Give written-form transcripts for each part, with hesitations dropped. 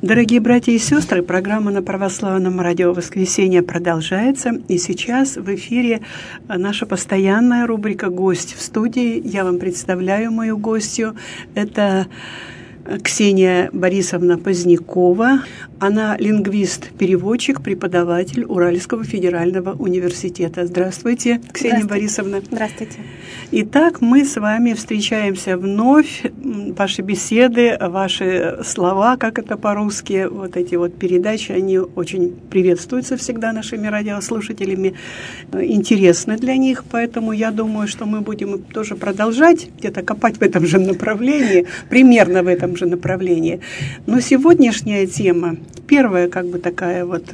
Дорогие братья и сестры, программа на православном радио «Воскресенье» продолжается. И сейчас в эфире наша постоянная рубрика «Гость в студии». Я вам представляю мою гостью. Это Ксения Борисовна Позднякова. Она лингвист-переводчик, преподаватель Уральского федерального университета. Здравствуйте, Ксения Борисовна. Здравствуйте. Итак, мы с вами встречаемся вновь. Ваши беседы, ваши слова, как это по-русски, вот эти вот передачи, они очень приветствуются всегда нашими радиослушателями, интересны для них, поэтому я думаю, что мы будем тоже продолжать где-то копать в этом же направлении, примерно в этом же направлении. Но сегодняшняя тема, первая как бы такая вот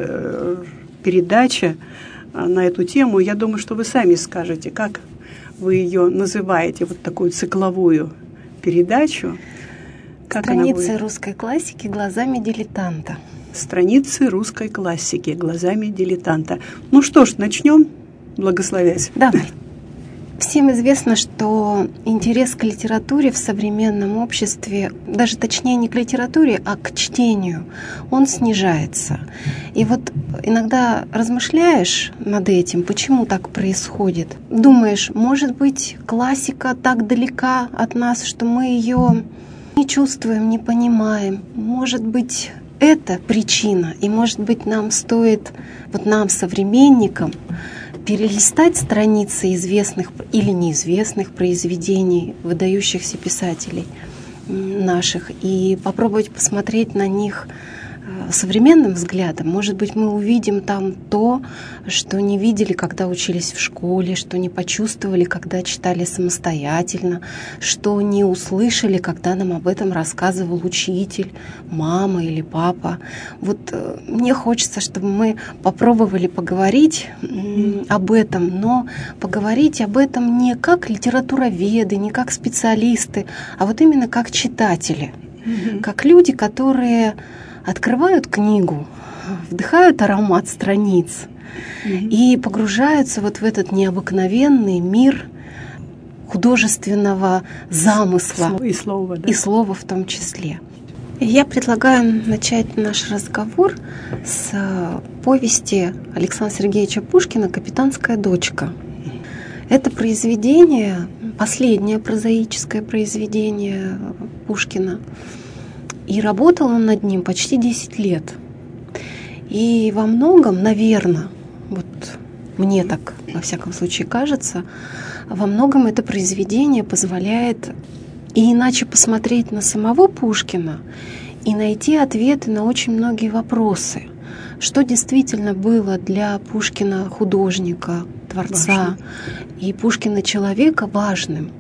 передача на эту тему, я думаю, что вы сами скажете, как вы ее называете, вот такую цикловую передачу. Как Страницы русской классики глазами дилетанта. Страницы русской классики глазами дилетанта. Ну что ж, начнем, благословясь. Да. Всем известно, что интерес к литературе в современном обществе, даже точнее не к литературе, а к чтению, он снижается. И вот иногда размышляешь над этим, почему так происходит. Думаешь, может быть, классика так далека от нас, что мы ее не чувствуем, не понимаем. Может быть, это причина, и может быть, нам стоит, вот нам, современникам, перелистать страницы известных или неизвестных произведений выдающихся писателей наших и попробовать посмотреть на них современным взглядом. Может быть, мы увидим там то, что не видели, когда учились в школе, что не почувствовали, когда читали самостоятельно, что не услышали, когда нам об этом рассказывал учитель, мама или папа. Вот мне хочется, чтобы мы попробовали поговорить об этом, но поговорить об этом не как литературоведы, не как специалисты, а вот именно как читатели, как люди, которые открывают книгу, вдыхают аромат страниц и погружаются вот в этот необыкновенный мир художественного замысла и слова, да? И слова в том числе. И я предлагаю начать наш разговор с повести Александра Сергеевича Пушкина «Капитанская дочка». Это произведение, последнее прозаическое произведение Пушкина. И работал он над ним почти 10 лет. И во многом, наверное, вот мне так, во всяком случае, кажется, во многом это произведение позволяет и иначе посмотреть на самого Пушкина и найти ответы на очень многие вопросы. Что действительно было для Пушкина художника, творца, и Пушкина человека важным.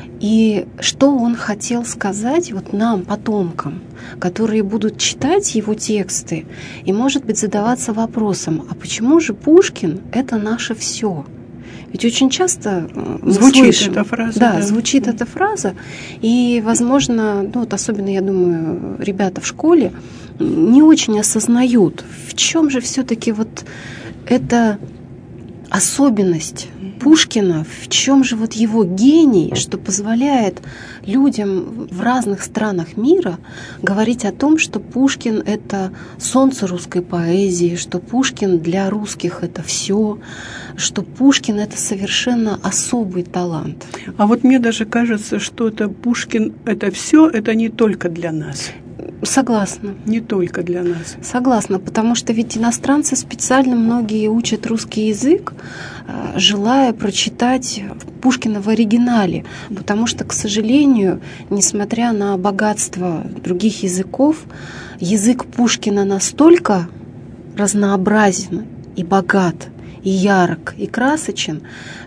И что он хотел сказать вот нам, потомкам, которые будут читать его тексты и, может быть, задаваться вопросом, а почему же Пушкин — это наше все? Ведь очень часто звучит эта фраза. Да, звучит эта фраза. И, возможно, ну, вот особенно, я думаю, ребята в школе не очень осознают, в чем же все-таки вот эта особенность Пушкина, в чем же вот его гений, что позволяет людям в разных странах мира говорить о том, что Пушкин — это солнце русской поэзии, что Пушкин для русских — это все, что Пушкин — это совершенно особый талант. А вот мне даже кажется, что это Пушкин — это все, это не только для нас. Согласна. Не только для нас. Согласна, потому что ведь иностранцы специально многие учат русский язык, желая прочитать Пушкина в оригинале, потому что, к сожалению, несмотря на богатство других языков, язык Пушкина настолько разнообразен и богат, и ярок, и красочен,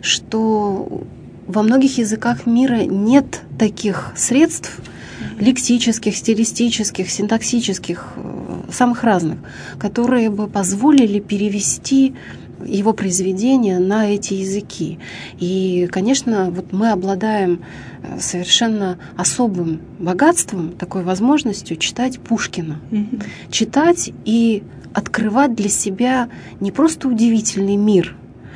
что во многих языках мира нет таких средств, лексических, стилистических, синтаксических, самых разных, которые бы позволили перевести его произведения на эти языки. И, конечно, вот мы обладаем совершенно особым богатством, такой возможностью читать Пушкина. Читать и открывать для себя не просто удивительный мир,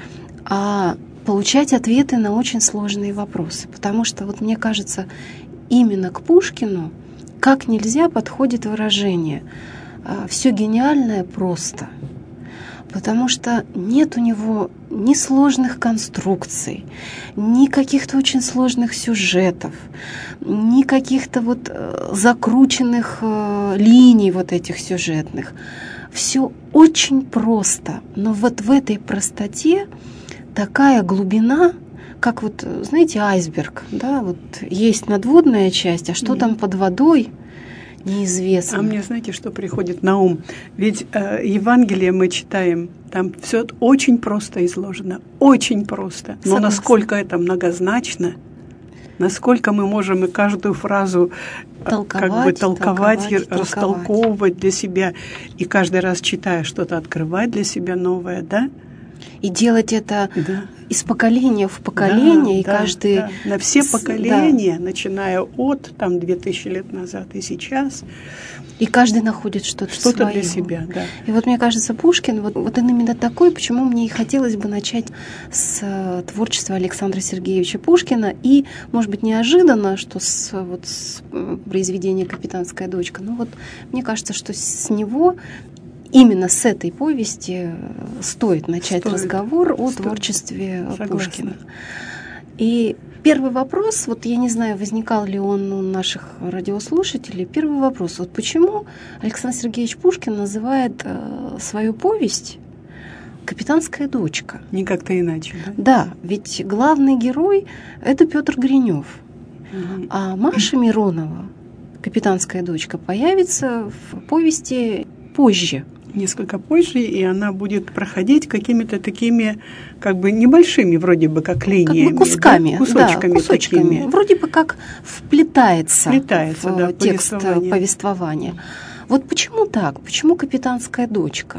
а получать ответы на очень сложные вопросы. Потому что, вот мне кажется, именно к Пушкину как нельзя подходит выражение все гениальное просто. Потому что нет у него ни сложных конструкций, ни каких-то очень сложных сюжетов, ни каких-то вот закрученных линий вот этих сюжетных. Все очень просто, но вот в этой простоте такая глубина, как вот, знаете, айсберг, да, вот есть надводная часть, а что там под водой, неизвестно. А мне, знаете, что приходит на ум? Ведь Евангелие мы читаем, там все очень просто изложено, очень просто. Но Согласна. насколько это многозначно, насколько мы можем и каждую фразу толковать и растолковывать для себя, и каждый раз, читая что-то, открывать для себя новое, да? И делать это из поколения в поколение, и каждый... Да. На все поколения, начиная от 2000 лет назад и сейчас. И каждый находит что-то свое. Для себя, да. И вот мне кажется, Пушкин, вот он именно такой, почему мне и хотелось бы начать с творчества Александра Сергеевича Пушкина, и, может быть, неожиданно, что с произведения «Капитанская дочка», но вот мне кажется, что с него... Именно с этой повести стоит начать разговор о творчестве Пушкина. И первый вопрос, вот я не знаю, возникал ли он у наших радиослушателей, первый вопрос, вот почему Александр Сергеевич Пушкин называет свою повесть «Капитанская дочка»? Не как-то иначе, да? Да, ведь главный герой — это Петр Гринев, а Маша Миронова, «Капитанская дочка», появится в повести позже. Несколько позже, и она будет проходить какими-то такими, как бы небольшими, вроде бы как линиями, как бы кусками, да? Кусочками. Такими. Вроде бы как вплетается в текст повествования. Вот почему так? Почему «Капитанская дочка»?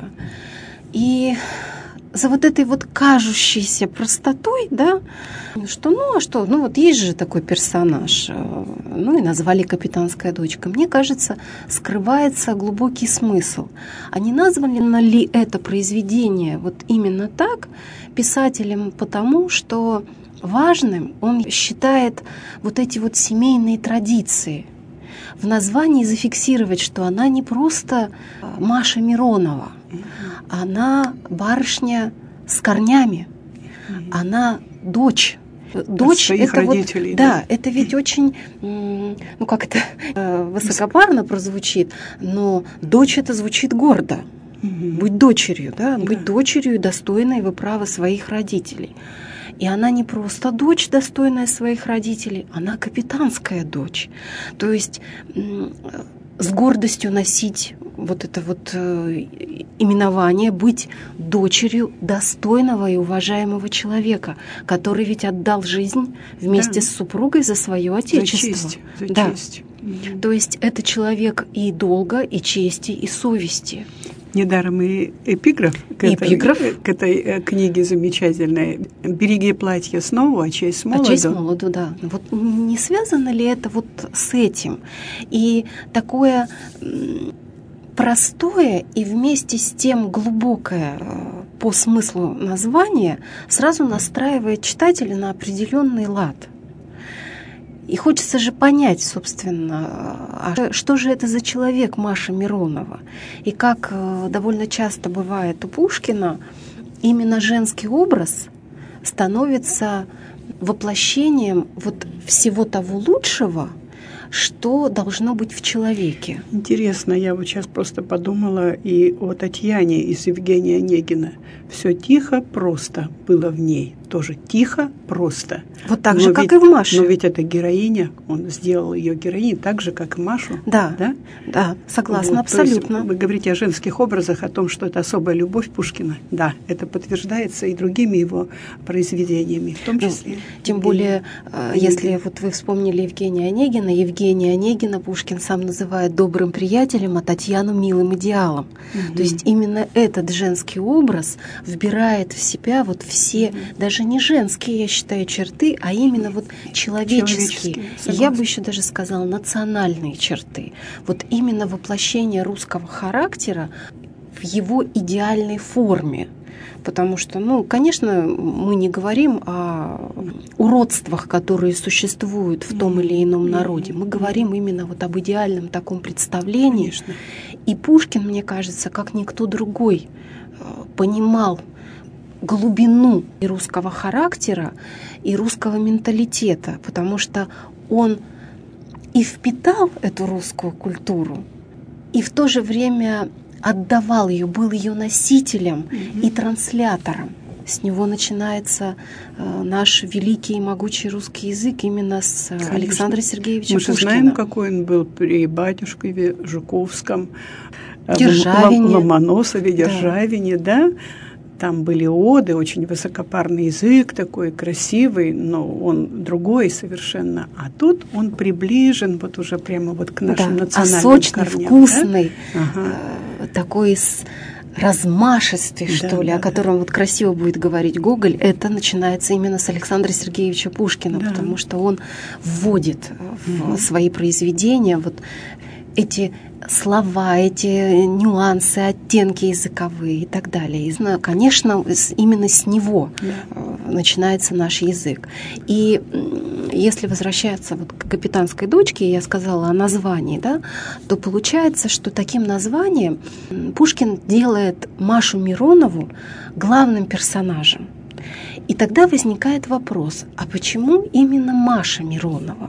И за вот этой вот кажущейся простотой, да, что, вот есть же такой персонаж, и назвали «Капитанская дочка». Мне кажется, скрывается глубокий смысл. А не названо ли это произведение вот именно так писателем потому, что важным он считает вот эти вот семейные традиции. В названии зафиксировать, что она не просто Маша Миронова, она барышня с корнями, она дочь. Дочь своих это родителей. Вот, да, это ведь очень, высокопарно прозвучит, но дочь это звучит гордо. Быть дочерью, да, быть дочерью, достойной, вы правы, своих родителей. И она не просто дочь, достойная своих родителей, она капитанская дочь. То есть с гордостью носить вот это вот именование, быть дочерью достойного и уважаемого человека, который ведь отдал жизнь вместе с супругой за свое отечество. За честь. То есть это человек и долга, и чести, и совести. Недаром и эпиграф к этой книге замечательной. «Береги платье снова, а честь с молоду». А честь молоду, да. Вот не связано ли это вот с этим? И такое простое и вместе с тем глубокое по смыслу название сразу настраивает читателя на определенный лад. И хочется же понять, собственно, что же это за человек Маша Миронова. И как довольно часто бывает у Пушкина, именно женский образ становится воплощением вот всего того лучшего, что должно быть в человеке. Интересно, я вот сейчас просто подумала и о Татьяне из Евгения Онегина. Все тихо, просто было в ней. Тоже тихо, просто. Вот так же, как и в Маше. Но ведь это героиня, он сделал ее героиней так же, как и Машу. Да, согласна, абсолютно. Вы говорите о женских образах, о том, что это особая любовь Пушкина. Да, это подтверждается и другими его произведениями, в том числе. Тем более, если вот вы вспомнили Евгения Онегина Пушкин сам называет добрым приятелем, а Татьяну милым идеалом. То есть именно этот женский образ вбирает в себя вот все, даже не женские, я считаю, черты, а именно вот человеческие. Я бы еще даже сказала национальные черты. Вот именно воплощение русского характера в его идеальной форме. Потому что, конечно, мы не говорим о уродствах, которые существуют в том или ином народе. Мы говорим именно вот об идеальном таком представлении. Конечно. И Пушкин, мне кажется, как никто другой, понимал глубину и русского характера, и русского менталитета, потому что он и впитал эту русскую культуру, и в то же время отдавал ее, был ее носителем и транслятором. С него начинается наш великий и могучий русский язык именно с Александра Сергеевича Пушкина. Мы же знаем, какой он был при батюшкове Жуковском, Державине. Ломоносове, Державине, да? Там были оды, очень высокопарный язык такой красивый, но он другой совершенно. А тут он приближен вот уже прямо вот к нашим национальным сочный, корням. вкусный, да? Такой размашистый, что ли, о котором вот красиво будет говорить Гоголь, это начинается именно с Александра Сергеевича Пушкина, потому что он вводит в свои произведения вот эти слова, эти нюансы, оттенки языковые и так далее. И, конечно, именно с него начинается наш язык. И если возвращаться вот к «Капитанской дочке», я сказала о названии, да, то получается, что таким названием Пушкин делает Машу Миронову главным персонажем. И тогда возникает вопрос, а почему именно Маша Миронова?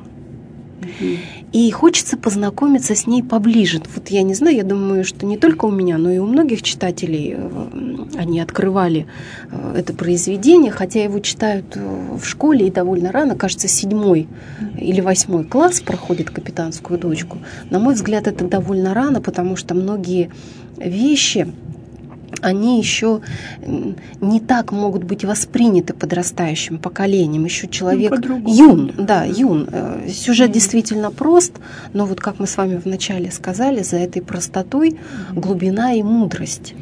И хочется познакомиться с ней поближе. Вот я не знаю, я думаю, что не только у меня, но и у многих читателей они открывали это произведение, хотя его читают в школе и довольно рано, кажется, 7 или 8 класс проходит «Капитанскую дочку». На мой взгляд, это довольно рано, потому что многие вещи, они еще не так могут быть восприняты подрастающим поколением. Еще человек юн. Сюжет действительно прост, но вот как мы с вами вначале сказали, за этой простотой глубина и мудрость.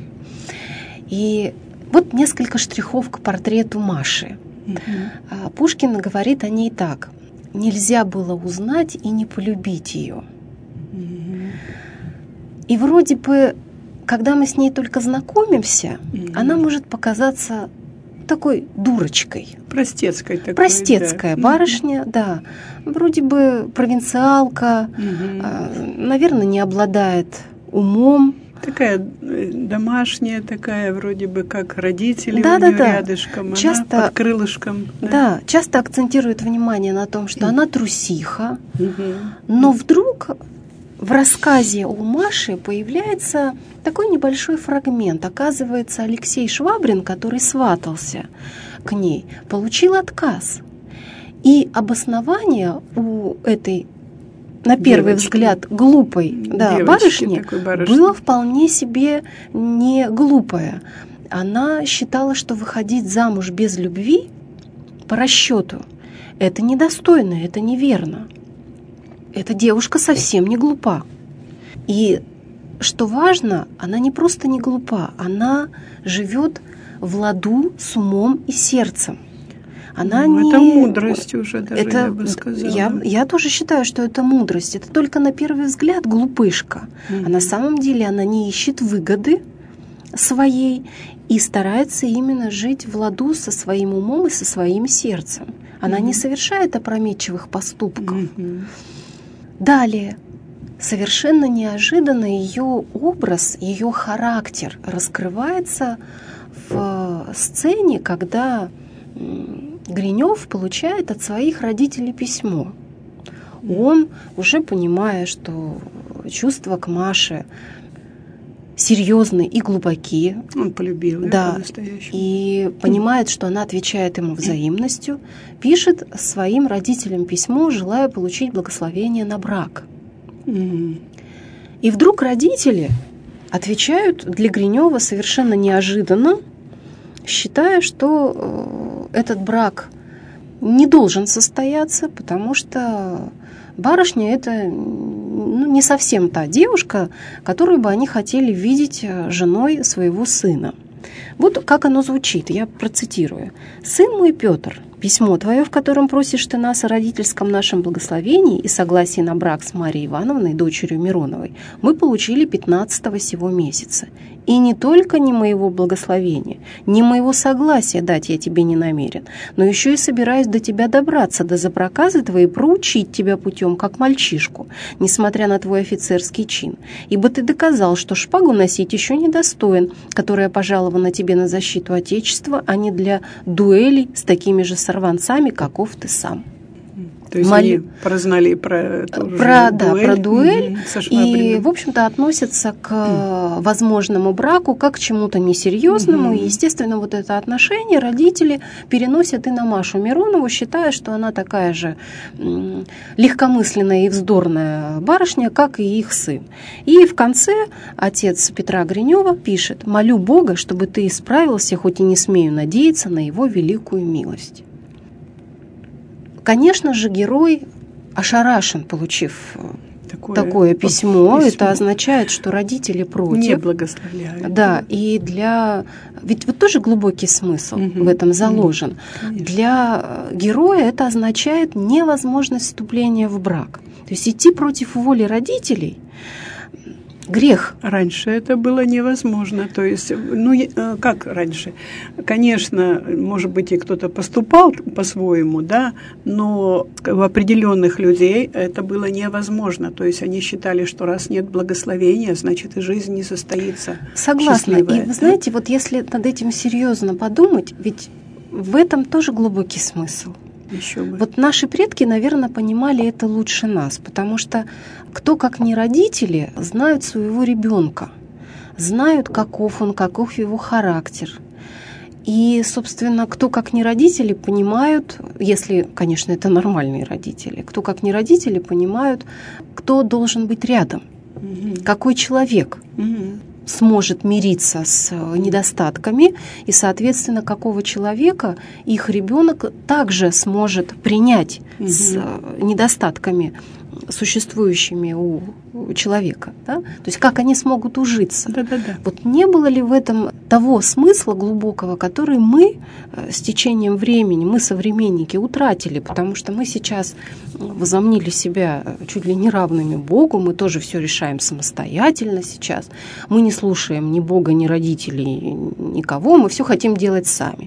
И вот несколько штрихов к портрету Маши. Пушкин говорит о ней так: нельзя было узнать и не полюбить ее. И вроде бы, когда мы с ней только знакомимся, она может показаться такой дурочкой. Простецкой такой. Простецкая барышня, да. Вроде бы провинциалка, наверное, не обладает умом. Такая домашняя, такая вроде бы как родители у нее рядышком, часто, она под крылышком. Да, часто акцентирует внимание на том, что она трусиха, но вдруг в рассказе о Маше появляется такой небольшой фрагмент. Оказывается, Алексей Швабрин, который сватался к ней, получил отказ. И обоснование у этой, на первый взгляд, глупой барышни было вполне себе не глупое. Она считала, что выходить замуж без любви по расчету — это недостойно, это неверно. Эта девушка совсем не глупа. И, что важно, она не просто не глупа, она живет в ладу с умом и сердцем. Она это мудрость уже даже, я бы сказала. Я тоже считаю, что это мудрость. Это только на первый взгляд глупышка. А на самом деле она не ищет выгоды своей и старается именно жить в ладу со своим умом и со своим сердцем. Она не совершает опрометчивых поступков. Далее, совершенно неожиданно ее образ, ее характер раскрывается в сцене, когда Гринев получает от своих родителей письмо. Он, уже понимая, что чувства к Маше серьезные и глубокие, он полюбил ее по-настоящему, и понимает, что она отвечает ему взаимностью, пишет своим родителям письмо, желая получить благословение на брак. И вдруг родители отвечают для Гринева совершенно неожиданно, считая, что этот брак не должен состояться, потому что барышня — это не совсем та девушка, которую бы они хотели видеть женой своего сына. Вот как оно звучит, я процитирую. «Сын мой Петр, письмо твое, в котором просишь ты нас о родительском нашем благословении и согласии на брак с Марией Ивановной, дочерью Мироновой, мы получили 15-го сего месяца. И не только не моего благословения, не моего согласия дать я тебе не намерен, но еще и собираюсь до тебя добраться, до запроказы твоей проучить тебя путем, как мальчишку, несмотря на твой офицерский чин. Ибо ты доказал, что шпагу носить еще недостоин, которая пожалована тебе на защиту Отечества, а не для дуэлей с такими же сорванцами, каков ты сам». То есть они прознали про дуэль и, в общем-то, относятся к возможному браку как к чему-то несерьезному. И, естественно, вот это отношение родители переносят и на Машу Миронову, считая, что она такая же легкомысленная и вздорная барышня, как и их сын. И в конце отец Петра Гринева пишет: «Молю Бога, чтобы ты исправился, хоть и не смею надеяться на его великую милость». Конечно же, герой ошарашен, получив такое письмо. Это означает, что родители против. Не благословляют. Да, и ведь вот тоже глубокий смысл в этом заложен. Для героя это означает невозможность вступления в брак. То есть идти против воли родителей — грех. Раньше это было невозможно. То есть, как раньше? Конечно, может быть, и кто-то поступал по-своему, да, но в определенных людей это было невозможно. То есть они считали, что раз нет благословения, значит и жизнь не состоится. Согласна. Счастливая. И вы знаете, вот если над этим серьезно подумать, ведь в этом тоже глубокий смысл. Еще бы. Вот наши предки, наверное, понимали это лучше нас, потому что кто, как не родители, знают своего ребенка, знают, каков он, каков его характер. И, собственно, кто, как не родители, понимают, если, конечно, это нормальные родители, кто, как не родители, понимают, кто должен быть рядом, какой человек сможет мириться с недостатками, и, соответственно, какого человека их ребенок также сможет принять с недостатками, существующими у человека. Да? То есть как они смогут ужиться. Да-да-да. Вот не было ли в этом того смысла глубокого, который мы с течением времени, мы, современники, утратили, потому что мы сейчас возомнили себя чуть ли не равными Богу, мы тоже все решаем самостоятельно сейчас, мы не слушаем ни Бога, ни родителей, никого, мы все хотим делать сами.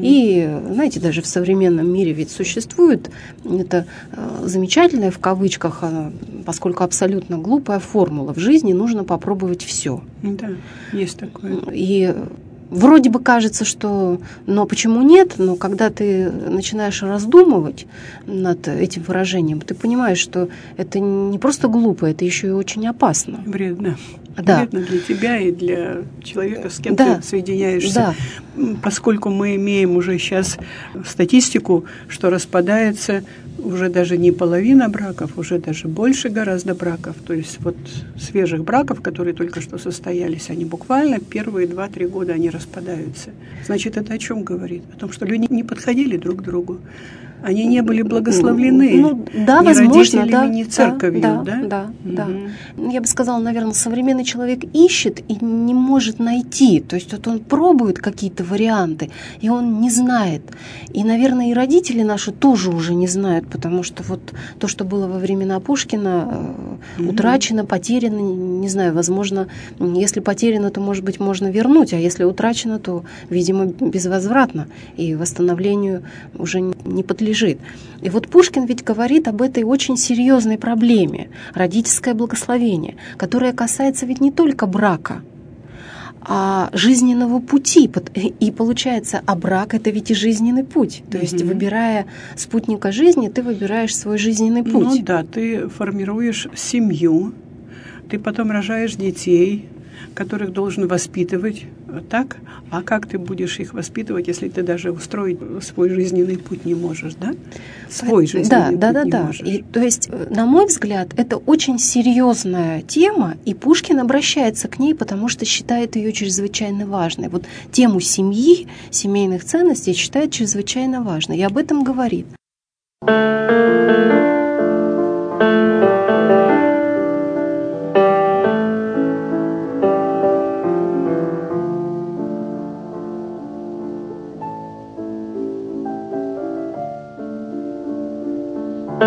И, знаете, даже в современном мире ведь существует это замечательное в кавычках, поскольку абсолютно глупая формула: в жизни нужно попробовать все. Да, есть такое. И вроде бы кажется, что но почему нет, но когда ты начинаешь раздумывать над этим выражением, ты понимаешь, что это не просто глупо, это еще и очень опасно. Вредно. Да. Вредно для тебя и для человека, с кем ты соединяешься. Да. Поскольку мы имеем уже сейчас статистику, что распадается уже даже не половина браков, уже даже больше гораздо браков. То есть вот свежих браков, которые только что состоялись, они буквально первые 2-3 года они распадаются. Значит, это о чем говорит? О том, что люди не подходили друг к другу. Они не были благословлены ни родителями, ни церковью. Да. Я бы сказала, наверное, современный человек ищет и не может найти. То есть вот он пробует какие-то варианты, и он не знает. И, наверное, и родители наши тоже уже не знают, потому что вот то, что было во времена Пушкина, утрачено, потеряно, не знаю, возможно, если потеряно, то, может быть, можно вернуть, а если утрачено, то, видимо, безвозвратно, и восстановлению уже не подлежит. И вот Пушкин ведь говорит об этой очень серьезной проблеме — родительское благословение, которое касается ведь не только брака, а жизненного пути. И получается, а брак — это ведь и жизненный путь. То есть, выбирая спутника жизни, ты выбираешь свой жизненный путь. Ну да, ты формируешь семью, ты потом рожаешь детей, которых должен воспитывать, так? А как ты будешь их воспитывать, если ты даже устроить свой жизненный путь не можешь, да? Свой жизненный путь не можешь. И, то есть, на мой взгляд, это очень серьезная тема, и Пушкин обращается к ней, потому что считает ее чрезвычайно важной. Вот тему семьи, семейных ценностей считает чрезвычайно важной, и об этом говорит.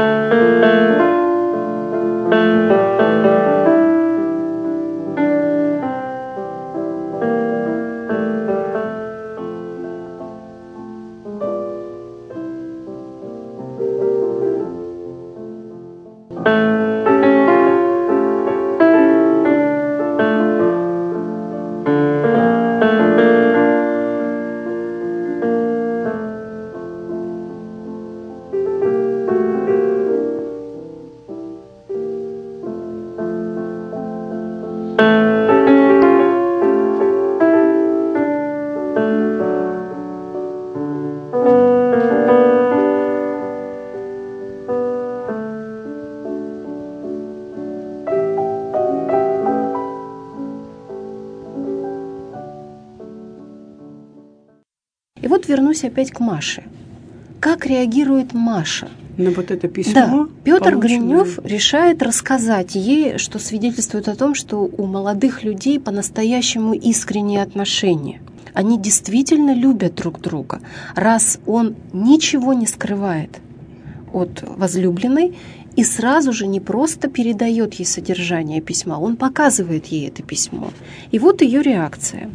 И вот вернусь опять к Маше. Как реагирует Маша? На вот это письмо? Да, Петр Гринев решает рассказать ей, что свидетельствует о том, что у молодых людей по-настоящему искренние отношения. Они действительно любят друг друга, раз он ничего не скрывает от возлюбленной и сразу же не просто передает ей содержание письма, он показывает ей это письмо. И вот ее реакция.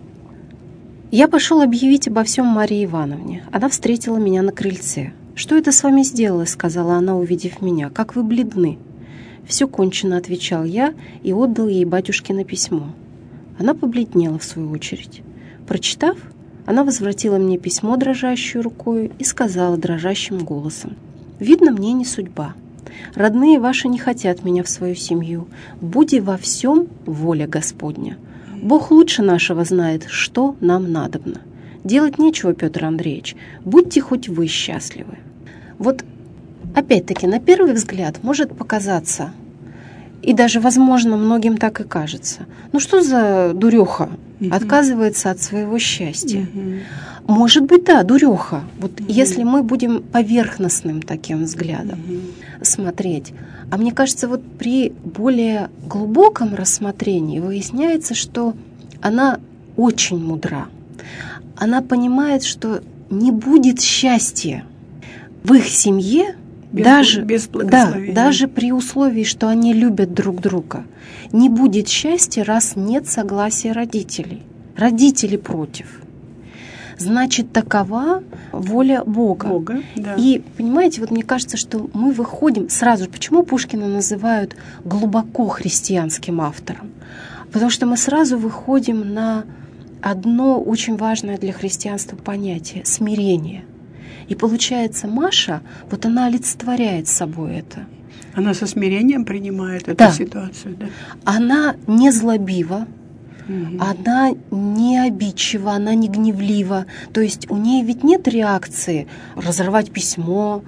«Я пошел объявить обо всем Марии Ивановне. Она встретила меня на крыльце. «Что это с вами сделалось?» — сказала она, увидев меня. «Как вы бледны». «Все кончено», — отвечал я и отдал ей батюшкино письмо. Она побледнела в свою очередь. Прочитав, она возвратила мне письмо дрожащей рукой и сказала дрожащим голосом: «Видно, мне не судьба. Родные ваши не хотят меня в свою семью. Буди во всем воля Господня. Бог лучше нашего знает, что нам надобно. Делать нечего, Петр Андреевич, будьте хоть вы счастливы». Вот опять-таки на первый взгляд может показаться, и даже, возможно, многим так и кажется, ну что за дуреха отказывается от своего счастья? Может быть, да, дуреха, вот если мы будем поверхностным таким взглядом смотреть. А мне кажется, вот при более глубоком рассмотрении выясняется, что она очень мудра. Она понимает, что не будет счастья в их семье, даже при условии, что они любят друг друга. Не будет счастья, раз нет согласия родителей. Родители против. Значит, такова воля Бога. Да. И, понимаете, вот мне кажется, что мы выходим сразу. Почему Пушкина называют глубоко христианским автором? Потому что мы сразу выходим на одно очень важное для христианства понятие — смирение. И получается, Маша, вот она олицетворяет собой это. Она со смирением принимает эту ситуацию, да? Она не злобива, она не обидчива, она не гневлива. То есть у нее ведь нет реакции разорвать письмо,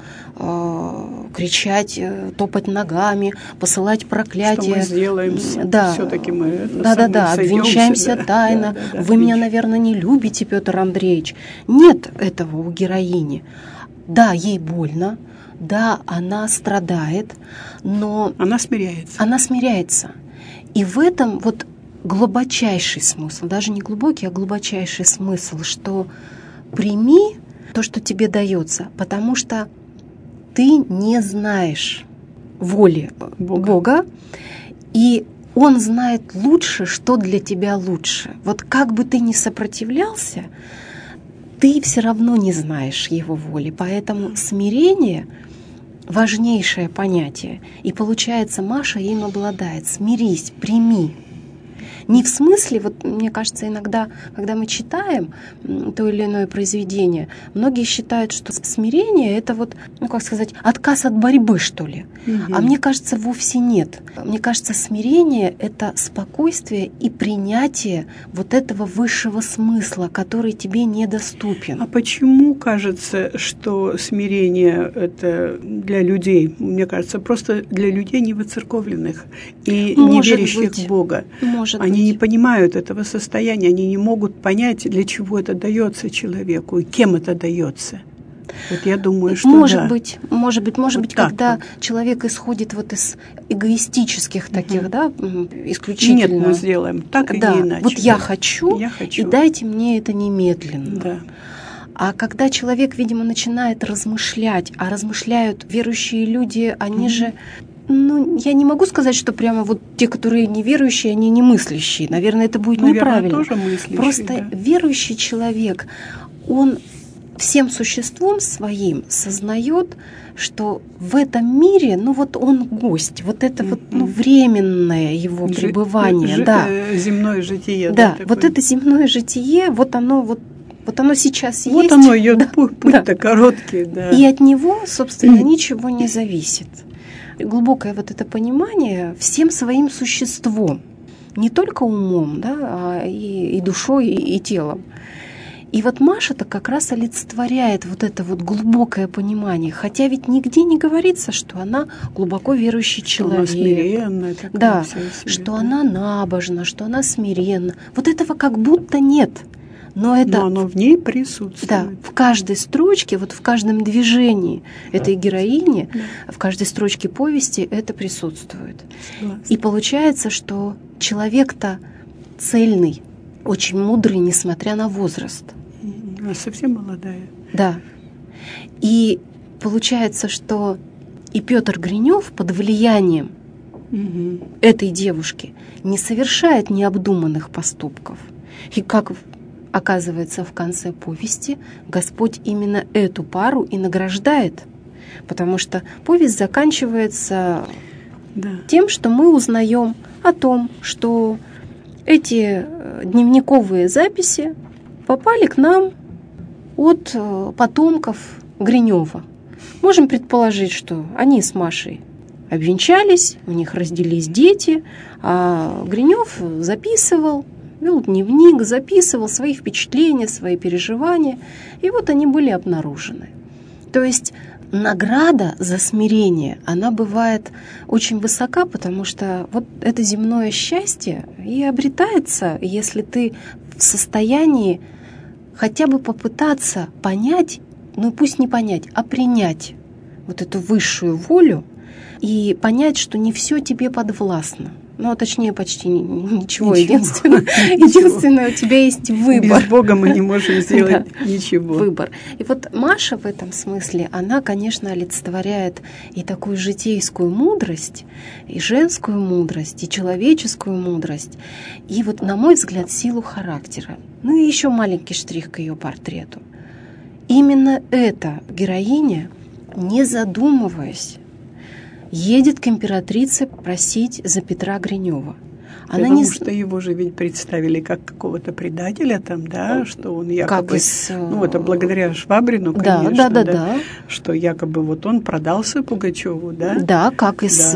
кричать, топать ногами, посылать проклятия. Что мы сделаем, все-таки мы обвенчаемся тайно. Вы меня, наверное, не любите, Петр Андреевич. Нет этого у героини. Да, ей больно, да, она страдает, но она смиряется. Она смиряется. И в этом вот глубочайший смысл, даже не глубокий, а глубочайший смысл, что прими то, что тебе дается, потому что ты не знаешь воли Бога, и Он знает лучше, что для тебя лучше. Вот как бы ты ни сопротивлялся, ты все равно не знаешь Его воли. Поэтому смирение — важнейшее понятие. И получается, Маша им обладает. Смирись, прими. Не в смысле, вот мне кажется, иногда, когда мы читаем то или иное произведение, многие считают, что смирение — это вот, ну как сказать, отказ от борьбы, что ли. А мне кажется, вовсе нет. Мне кажется, смирение — это спокойствие и принятие вот этого высшего смысла, который тебе недоступен. А почему кажется, что смирение — это для людей, мне кажется, просто для людей невоцерковленных и не верящих в Бога? Они не понимают этого состояния, они не могут понять, для чего это дается человеку и кем это дается. Вот я думаю, что может быть, когда человек исходит вот из эгоистических таких, исключительно. Нет, мы сделаем так и не иначе. Вот я хочу, и дайте мне это немедленно. Да. А когда человек, видимо, начинает размышлять, а размышляют верующие люди, они же, я не могу сказать, что прямо вот те, которые неверующие, они не мыслящие. Наверное, это будет неправильно. Тоже мыслящие, просто верующий человек, он всем существом своим сознает, что в этом мире, он гость, это временное его пребывание, земное житие. Да, вот это земное житие, оно сейчас есть. Вот оно идет, путь-то короткий, да. И от него, собственно, ничего не зависит. Глубокое это понимание всем своим существом, не только умом, а и душой, и телом. И Маша-то как раз олицетворяет это глубокое понимание, хотя ведь нигде не говорится, что она глубоко верующий человек. Она смиренная такая. Да, что она набожна, что она смиренна. Этого как будто нет. Но оно в ней присутствует. Да, в каждой строчке, в каждом движении этой героини, в каждой строчке повести это присутствует. Согласна. И получается, что человек-то цельный, очень мудрый, несмотря на возраст. Она совсем молодая. Да. И получается, что и Петр Гринев под влиянием этой девушки не совершает необдуманных поступков. И как оказывается в конце повести, Господь именно эту пару и награждает. Потому что повесть заканчивается тем, что мы узнаем о том, что эти дневниковые записи попали к нам от потомков Гринева. Можем предположить, что они с Машей обвенчались, у них родились дети, а Гринев записывал, вел дневник, записывал свои впечатления, свои переживания, и они были обнаружены. То есть награда за смирение, она бывает очень высока, потому что это земное счастье и обретается, если ты в состоянии хотя бы попытаться понять, пусть не понять, а принять эту высшую волю и понять, что не все тебе подвластно. Точнее, почти ничего. Единственное, у тебя есть выбор. Без Бога мы не можем сделать ничего. Выбор. И Маша в этом смысле, она, конечно, олицетворяет и такую житейскую мудрость, и женскую мудрость, и человеческую мудрость, и на мой взгляд, силу характера. И еще маленький штрих к ее портрету. Именно эта героиня, не задумываясь, едет к императрице просить за Петра Гринева. Потому что его же ведь представили как какого-то предателя что он якобы, это благодаря Швабрину, конечно, да, что якобы он продался Пугачеву, да? Да, как из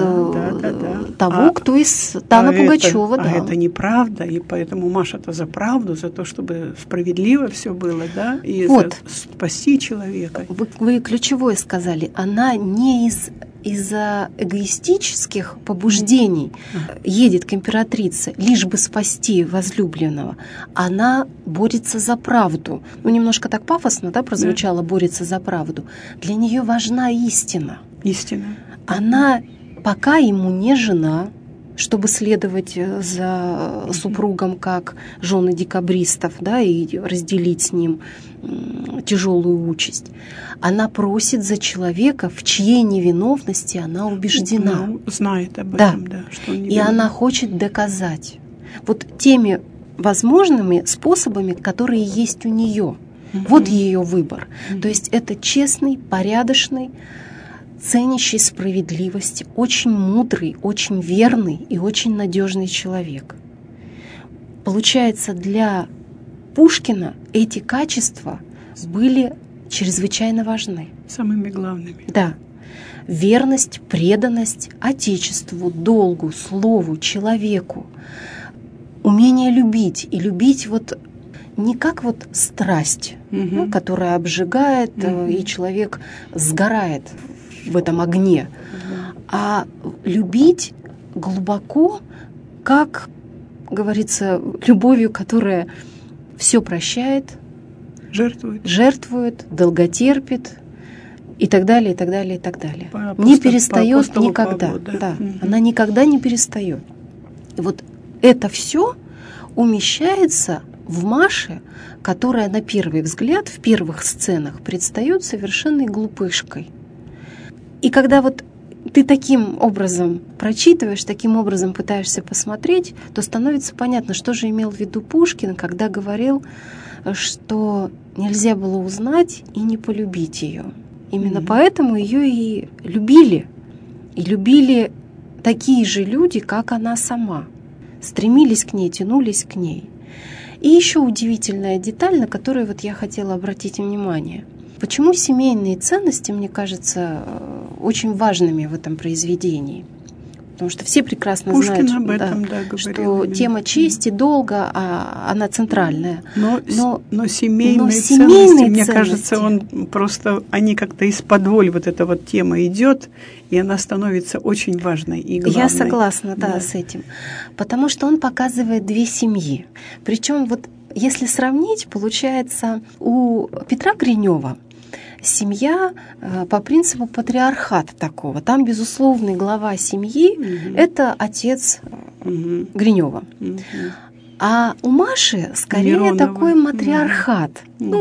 того, кто из Тана Пугачева, да. А это неправда, и поэтому Маша-то за правду, за то, чтобы справедливо все было, да, и спасти человека. Вы ключевое сказали, она не из-за эгоистических побуждений едет к императрице, лишь бы спасти возлюбленного. Она борется за правду. Немножко так пафосно, прозвучало, борется за правду. Для нее важна истина. Истина. Она пока ему не жена, чтобы следовать за супругом как жены декабристов, и разделить с ним тяжелую участь. Она просит за человека, в чьей невиновности она убеждена. Знает об этом, что он не виноват. И она хочет доказать теми возможными способами, которые есть у нее. Ее выбор. То есть это честный, порядочный, ценящий справедливость, очень мудрый, очень верный и очень надежный человек. Получается, для Пушкина эти качества были чрезвычайно важны. Самыми главными. Да. Верность, преданность Отечеству, долгу, слову, человеку. Умение любить. И любить не как страсть, которая обжигает, и человек сгорает в этом огне, а любить глубоко, как говорится, любовью, которая все прощает, жертвует, долготерпит и так далее, и так далее, и так далее. Не перестает никогда. Она никогда не перестает. И это все умещается в Маше, которая на первый взгляд в первых сценах предстает совершенной глупышкой. И когда вот ты таким образом прочитываешь, таким образом пытаешься посмотреть, то становится понятно, что же имел в виду Пушкин, когда говорил, что нельзя было узнать и не полюбить ее. Именно поэтому ее и любили. И любили такие же люди, как она сама. Стремились к ней, тянулись к ней. И еще удивительная деталь, на которую вот я хотела обратить внимание. Почему семейные ценности, мне кажется, очень важными в этом произведении? Потому что все прекрасно Пушкин знают, об этом, говорил, что тема чести, долга, она центральная. Но семейные ценности, мне кажется, они как-то из-под вот эта вот тема идет, и она становится очень важной и главной. Я согласна, с этим. Потому что он показывает две семьи. Причем вот если сравнить, получается, у Петра Гринева семья по принципу патриархата такого. Там безусловный глава семьи это отец Гринева. А у Маши скорее Миронова. Такой матриархат.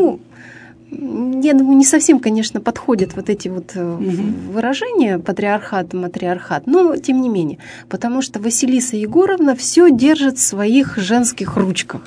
Я думаю, не совсем, конечно, подходят вот эти вот выражения патриархат, матриархат, но тем не менее, потому что Василиса Егоровна все держит в своих женских ручках.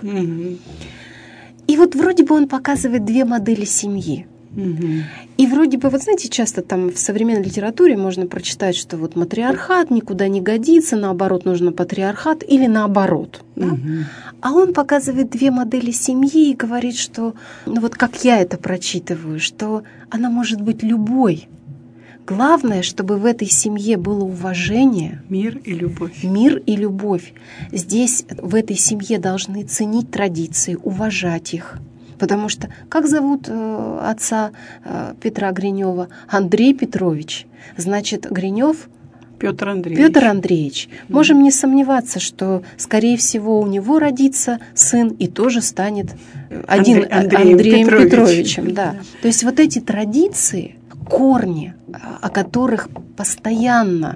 И вот вроде бы он показывает две модели семьи. И вроде бы, вот знаете, часто там в современной литературе можно прочитать, что вот матриархат никуда не годится, наоборот, нужно патриархат или наоборот. Да? А он показывает две модели семьи и говорит, что, вот как я это прочитываю, что она может быть любой. Главное, чтобы в этой семье было уважение. Мир и любовь. Мир и любовь. Здесь, в этой семье, должны ценить традиции, уважать их. Потому что, как зовут отца Петра Гринева? Андрей Петрович. Значит, Гринев Петр Андреевич. Петр Андреевич. Можем не сомневаться, что, скорее всего, у него родится сын и тоже станет Андреем Петровичем. Да. То есть вот эти традиции, корни, о которых постоянно,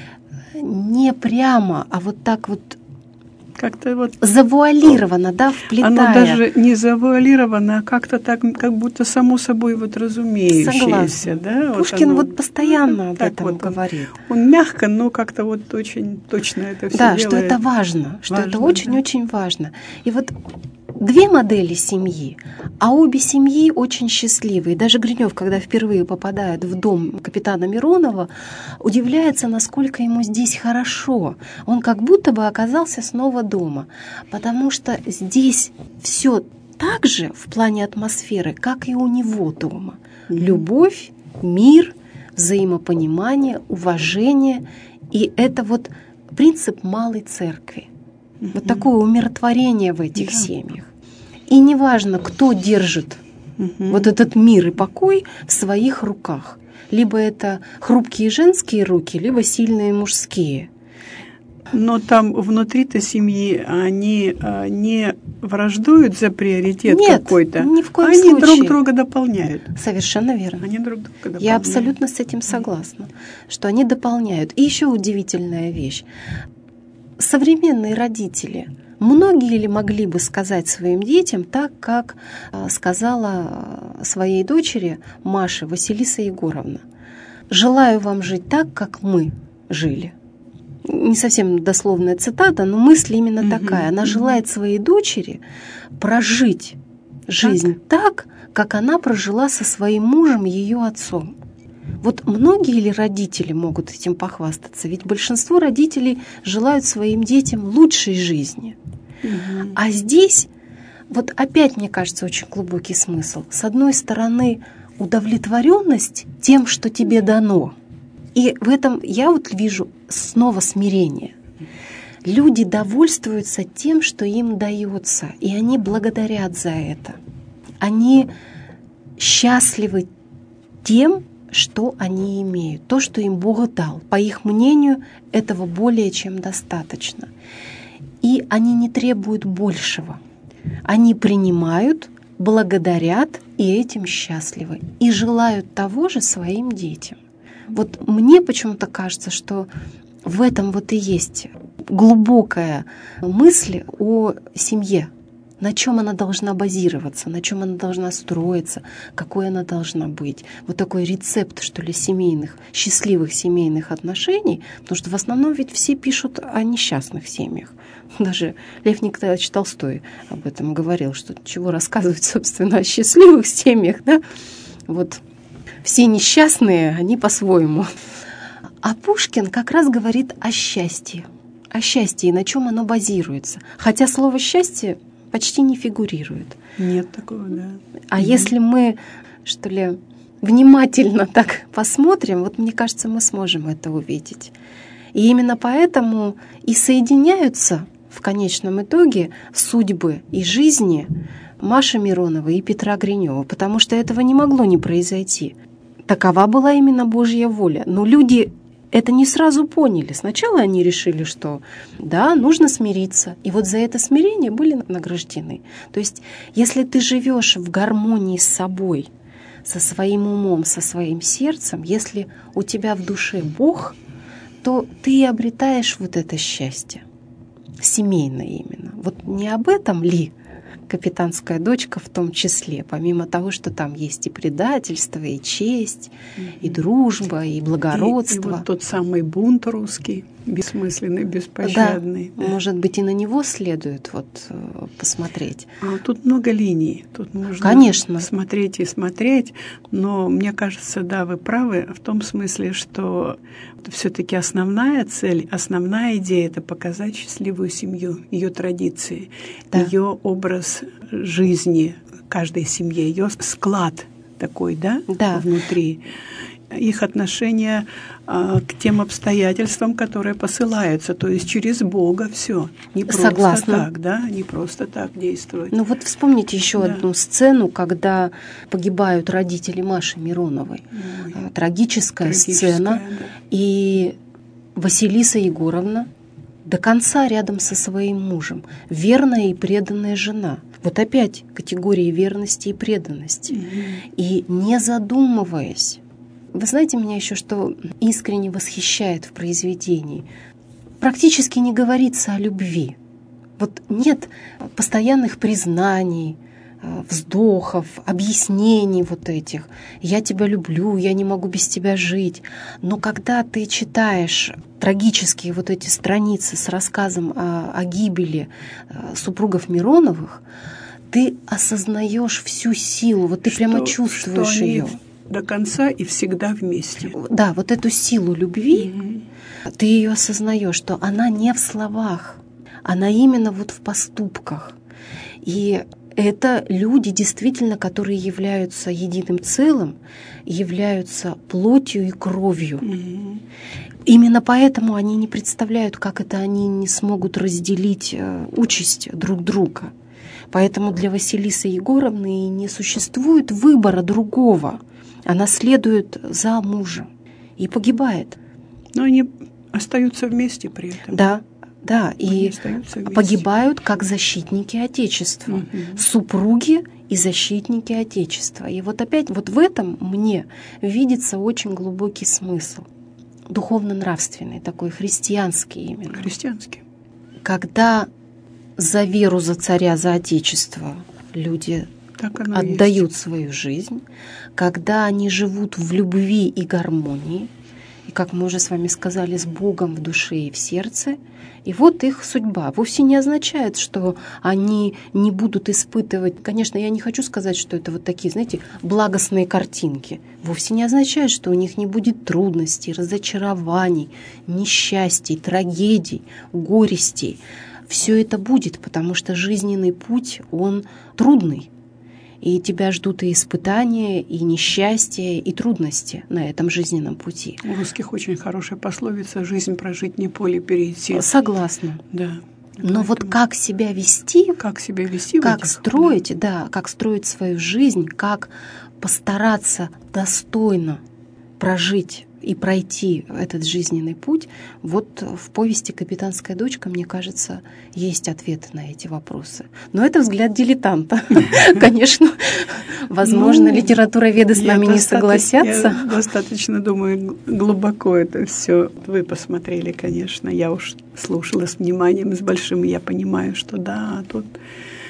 не прямо, а вот так вот как-то вот завуалировано, вплетая. Оно даже не завуалировано, а как-то так, как будто само собой вот разумеющееся. Да? Пушкин вот постоянно об этом говорит. Он мягко, но как-то вот очень точно это все делает. Да, что это важно, что это очень-очень важно. И вот две модели семьи, а обе семьи очень счастливые. Даже Гринев, когда впервые попадает в дом капитана Миронова, удивляется, насколько ему здесь хорошо. Он как будто бы оказался снова дома, потому что здесь все так же в плане атмосферы, как и у него дома. Любовь, мир, взаимопонимание, уважение. И это вот принцип малой церкви. Вот такое умиротворение в этих семьях. И неважно, кто держит вот этот мир и покой в своих руках. Либо это хрупкие женские руки, либо сильные мужские. Но там внутри-то семьи они не враждуют за приоритет какой-то. Нет, ни в коем случае. Они друг друга дополняют. Совершенно верно. Они друг друга дополняют. Я абсолютно с этим согласна, что они дополняют. И еще удивительная вещь. Современные родители, многие ли могли бы сказать своим детям так, как сказала своей дочери Маше Василиса Егоровна: «Желаю вам жить так, как мы жили». Не совсем дословная цитата, но мысль именно такая. Она желает своей дочери прожить жизнь так, как она прожила со своим мужем, ее отцом. Вот многие ли родители могут этим похвастаться? Ведь большинство родителей желают своим детям лучшей жизни. А здесь, вот опять, мне кажется, очень глубокий смысл. С одной стороны, удовлетворенность тем, что тебе дано. И в этом я вот вижу снова смирение. Люди довольствуются тем, что им дается, и они благодарят за это. Они счастливы тем, что они имеют, то, что им Бог дал. По их мнению, этого более чем достаточно. И они не требуют большего. Они принимают, благодарят и этим счастливы. И желают того же своим детям. Вот мне почему-то кажется, что в этом вот и есть глубокая мысль о семье. На чем она должна базироваться, на чем она должна строиться, какой она должна быть. Вот такой рецепт, что ли, семейных, счастливых семейных отношений, потому что в основном ведь все пишут о несчастных семьях. Даже Лев Николаевич Толстой об этом говорил, что чего рассказывать, собственно, о счастливых семьях, да? Вот все несчастные, они по-своему. А Пушкин как раз говорит о счастье и на чем оно базируется. Хотя слово «счастье» почти не фигурирует. Нет такого, да. А если мы, что ли, внимательно так посмотрим, вот мне кажется, мы сможем это увидеть. И именно поэтому и соединяются в конечном итоге судьбы и жизни Маши Мироновой и Петра Гринева, потому что этого не могло не произойти. Такова была именно Божья воля. Но люди это не сразу поняли. Сначала они решили, что да, нужно смириться. И вот за это смирение были награждены. То есть, если ты живешь в гармонии с собой, со своим умом, со своим сердцем, если у тебя в душе Бог, то ты обретаешь вот это счастье. Семейное именно. Вот не об этом ли «Капитанская дочка» в том числе, помимо того, что там есть и предательство, и честь, и дружба, и благородство. И вот тот самый бунт русский, бессмысленный, беспощадный. Да, может быть, и на него следует вот посмотреть. А тут много линий, тут можно Конечно. смотреть и смотреть, но мне кажется, да, вы правы в том смысле, что все-таки основная цель, основная идея — это показать счастливую семью, ее традиции, да. ее образ жизни каждой семьи, ее склад такой, да, внутри, их отношение к тем обстоятельствам, которые посылаются, то есть через Бога все, не просто так, да, не просто так действовать. Ну вот вспомните еще одну сцену, когда погибают родители Маши Мироновой. Трагическая сцена, да. И Василиса Егоровна до конца рядом со своим мужем, верная и преданная жена. Вот опять категории верности и преданности. И не задумываясь. Вы знаете, меня еще что искренне восхищает в произведении? Практически не говорится о любви. Вот нет постоянных признаний, вздохов, объяснений вот этих. «Я тебя люблю, я не могу без тебя жить». Но когда ты читаешь трагические вот эти страницы с рассказом о гибели супругов Мироновых, ты осознаешь всю силу, вот ты прямо чувствуешь ее. До конца и всегда вместе. Да, вот эту силу любви, ты ее осознаешь, что она не в словах, она именно вот в поступках. И это люди, действительно, которые являются единым целым, являются плотью и кровью. Именно поэтому они не представляют, как это они не смогут разделить участь друг друга. Поэтому для Василисы Егоровны не существует выбора другого. Она следует за мужем и погибает. Но они остаются вместе при этом. Да, и погибают как защитники Отечества. Супруги и защитники Отечества. И вот опять вот в этом мне видится очень глубокий смысл. Духовно-нравственный, такой христианский именно. Христианский. Когда за веру, за царя, за Отечество люди отдают свою жизнь, когда они живут в любви и гармонии, и, как мы уже с вами сказали, с Богом в душе и в сердце, и вот их судьба. Вовсе не означает, что они не будут испытывать... Конечно, я не хочу сказать, что это вот такие, знаете, благостные картинки. Вовсе не означает, что у них не будет трудностей, разочарований, несчастий, трагедий, горестей. Все это будет, потому что жизненный путь, он трудный. И тебя ждут и испытания, и несчастья, и трудности на этом жизненном пути. У русских очень хорошая пословица «жизнь прожить, не поле перейти». Согласна. Да. Но вот как себя вести, как строить, как строить свою жизнь, как постараться достойно прожить и пройти этот жизненный путь, вот в повести «Капитанская дочка», мне кажется, есть ответы на эти вопросы. Но это взгляд дилетанта. Конечно, возможно, литературоведы с нами не согласятся. Я достаточно, думаю, глубоко это все вы посмотрели, конечно. Я уж слушала с вниманием, с большим, и я понимаю, что да, тут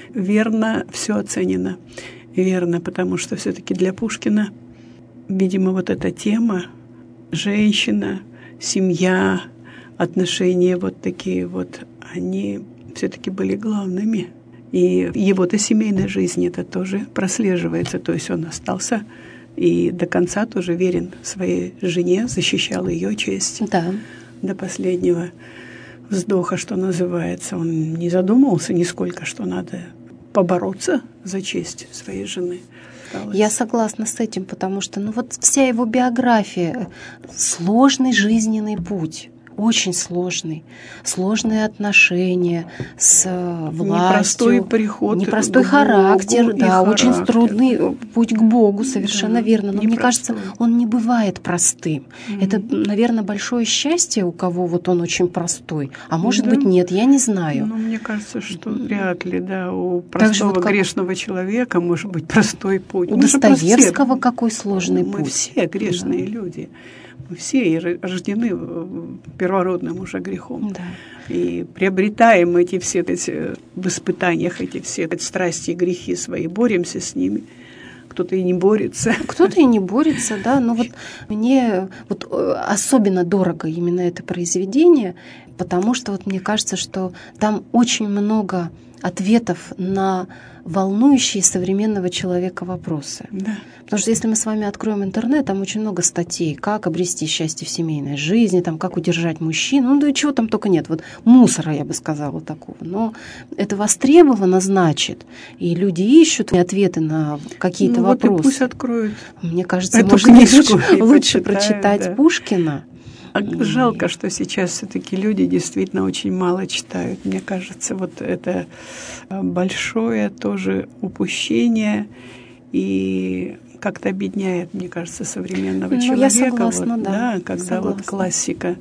верно все оценено. Верно, потому что все-таки для Пушкина, видимо, вот эта тема женщина, семья, отношения вот такие вот, они все-таки были главными. И его-то семейной жизни это тоже прослеживается. То есть он остался и до конца тоже верен своей жене, защищал ее честь. Да. До последнего вздоха, что называется. Он не задумывался нисколько, что надо побороться за честь своей жены. Я согласна с этим, потому что вот вся его биография — сложный жизненный путь. Очень сложный. Сложные отношения с властью. Непростой приход. Непростой характер, да, очень трудный путь к Богу, совершенно верно. Но мне кажется, он не бывает простым. Это, наверное, большое счастье, у кого вот он очень простой. А может быть, нет, я не знаю. Ну, мне кажется, что вряд ли, да, у простого вот грешного человека может быть простой путь. У Достоевского какой сложный путь. Мы все грешные люди. Мы все и рождены первородным уже грехом. Да. И приобретаем все эти в испытаниях, все эти страсти и грехи свои, боремся с ними. Кто-то и не борется. Кто-то и не борется, да. Но вот мне вот особенно дорого именно это произведение, потому что вот мне кажется, что там очень много ответов на волнующие современного человека вопросы. Да. Потому что если мы с вами откроем интернет, там очень много статей, как обрести счастье в семейной жизни, там, как удержать мужчину, ну да чего там только нет, вот мусора, я бы сказала, такого. Но это востребовано, значит, и люди ищут ответы на какие-то вопросы. Вот и пусть откроют. Мне кажется, эту может книжку лучше прочитать Пушкина. Жалко, что сейчас все-таки люди действительно очень мало читают. Мне кажется, вот это большое тоже упущение и как-то объединяет, мне кажется, современного человека. Я согласна, вот, да. Когда согласна. Вот классика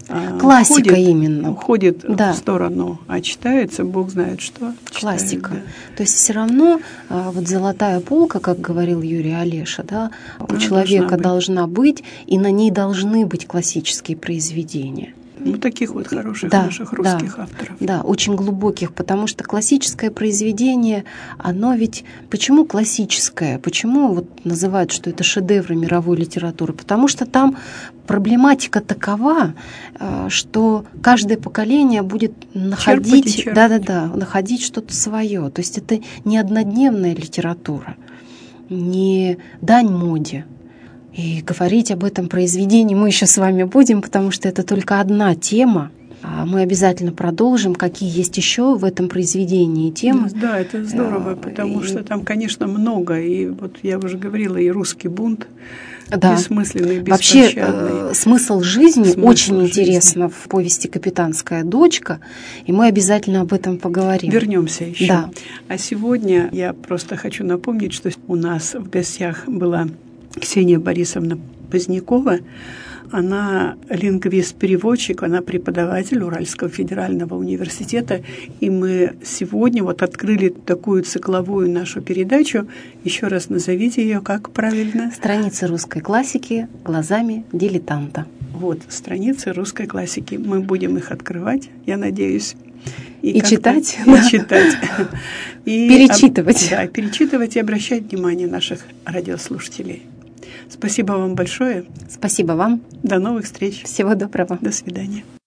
уходит в сторону, а читается, Бог знает что. Классика. Читает, да. То есть все равно вот золотая полка, как говорил Юрий Олеша, да, у человека должна быть, и на ней должны быть классические произведения. Ну, таких вот хороших наших русских авторов. Да, очень глубоких, потому что классическое произведение, оно ведь... Почему классическое? Почему вот называют, что это шедевры мировой литературы? Потому что там проблематика такова, что каждое поколение будет находить, находить что-то свое. То есть это не однодневная литература, не дань моде. И говорить об этом произведении мы еще с вами будем, потому что это только одна тема. Мы обязательно продолжим, какие есть еще в этом произведении темы. Да, это здорово, потому что там, конечно, много. И вот я уже говорила, и русский бунт, бессмысленный, беспощадный. Вообще смысл жизни очень интересно в повести «Капитанская дочка», и мы обязательно об этом поговорим. Вернемся еще. Да. А сегодня я просто хочу напомнить, что у нас в гостях была Ксения Борисовна Позднякова. Она лингвист-переводчик, она преподаватель Уральского федерального университета. И мы сегодня вот открыли такую цикловую нашу передачу. Еще раз назовите ее как правильно? «Страницы русской классики глазами дилетанта». Вот, страницы русской классики. Мы будем их открывать, я надеюсь. И читать. И читать. И перечитывать. Да, перечитывать и обращать внимание наших радиослушателей. Спасибо вам большое. Спасибо вам. До новых встреч. Всего доброго. До свидания.